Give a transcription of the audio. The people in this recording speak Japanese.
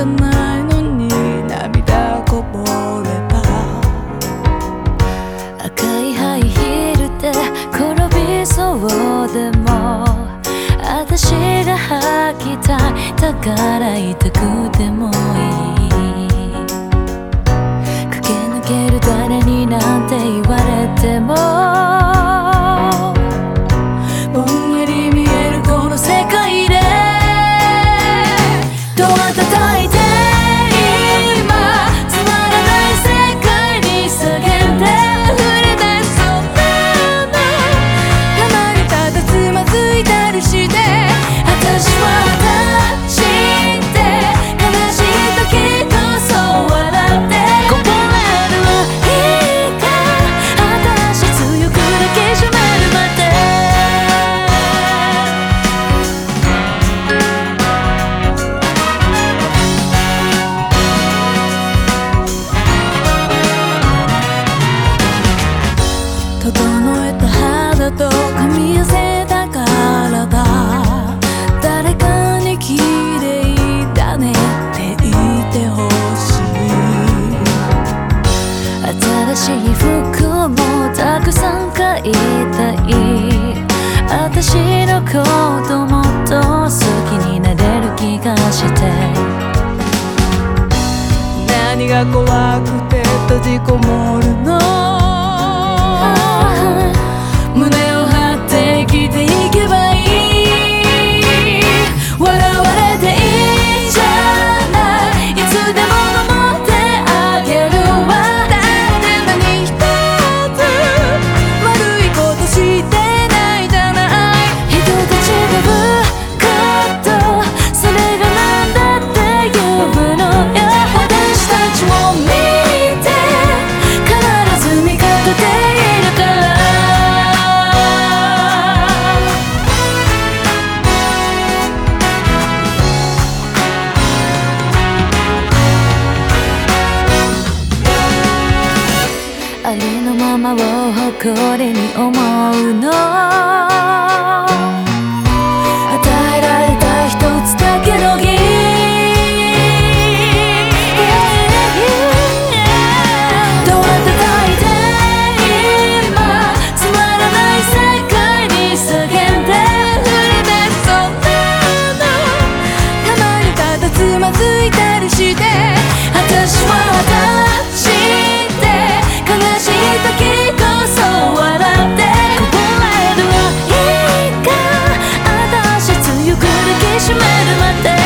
ゃないのに涙こぼれた。 赤いハイヒールで転びそうでも私が履きたい、だから痛くてもいい。駆け抜ける誰になんて言われてもぼんやり見えるこの世界でドア叩いて今つまらない世界に叫んで溢れ出そうなの。たまにただつまずいたりして私は立ちて悲しい時こそ笑ってこぼれるはいいか私強く抱きしめるまで。整えた肌と噛み寄せた体、誰かに綺麗だねって言ってほしい。 新しい服もたくさん買いたい。私のこともっと好きになれる気がして。 何が怖くて閉じこもるの。胸を張って生きていけばいい。笑われていいんじゃない、いつでも守ってあげるわ。だって何一つ悪いことしてないじゃない。 人と違うことそれがなんだって言うのよ。 私たちを見て必ず味方でいるから。 ありのままを誇りに思うの。 与えられた一つだけの義。ドア叩いて今つまらない世界に叫んで溢れ出そうなの。たまにただつまずいたりして私は立ちて悲しい時こそ笑ってこぼれるはいいか私強く抱きしめるまで。